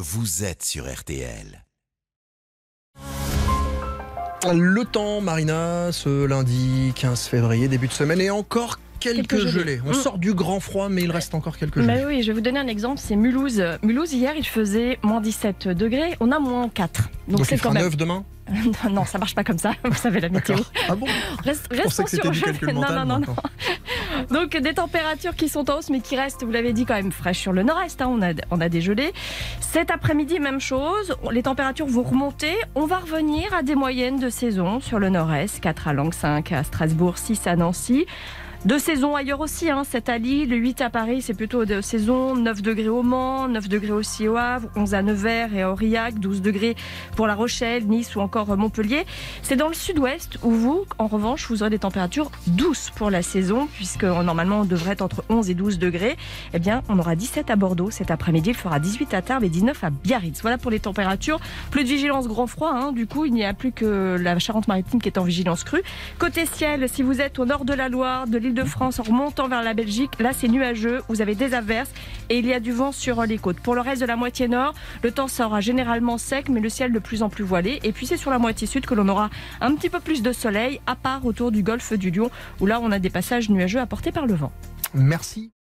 vous êtes sur RTL. Le temps, Marina, ce lundi 15 février, début de semaine, et encore quelques gelées. On sort du grand froid, mais il reste encore quelques gelées. Oui, je vais vous donner un exemple, c'est Mulhouse. Mulhouse, hier, il faisait moins 17 degrés, on a moins 4. Donc c'est il fera 9 demain. Non, ça marche pas comme ça, vous savez la météo. Ah bon? Restons sur du calcul mental. Non. Donc des températures qui sont en hausse, mais qui restent, vous l'avez dit, quand même fraîches sur le nord-est. On a des gelées. Cet après-midi, même chose. Les températures vont remonter. On va revenir à des moyennes de saison sur le nord-est. 4 à Langres, 5 à Strasbourg, 6 à Nancy. De saison ailleurs aussi, 7 à Lille, 8 à Paris, c'est plutôt de saison, 9 degrés au Mans, 9 degrés aussi au Havre, 11 à Nevers et à Aurillac, 12 degrés pour La Rochelle, Nice ou encore Montpellier. C'est dans le sud-ouest où vous, en revanche, vous aurez des températures douces pour la saison, puisque normalement on devrait être entre 11 et 12 degrés. Eh bien, on aura 17 à Bordeaux cet après-midi, il fera 18 à Tarbes et 19 à Biarritz. Voilà pour les températures. Plus de vigilance grand froid, du coup, il n'y a plus que la Charente-Maritime qui est en vigilance crue. Côté ciel, si vous êtes au nord de la Loire, de l'île de France en remontant vers la Belgique, là c'est nuageux, vous avez des averses et il y a du vent sur les côtes. Pour le reste de la moitié nord, le temps sera généralement sec mais le ciel de plus en plus voilé, et puis c'est sur la moitié sud que l'on aura un petit peu plus de soleil, à part autour du golfe du Lion où là on a des passages nuageux apportés par le vent. Merci.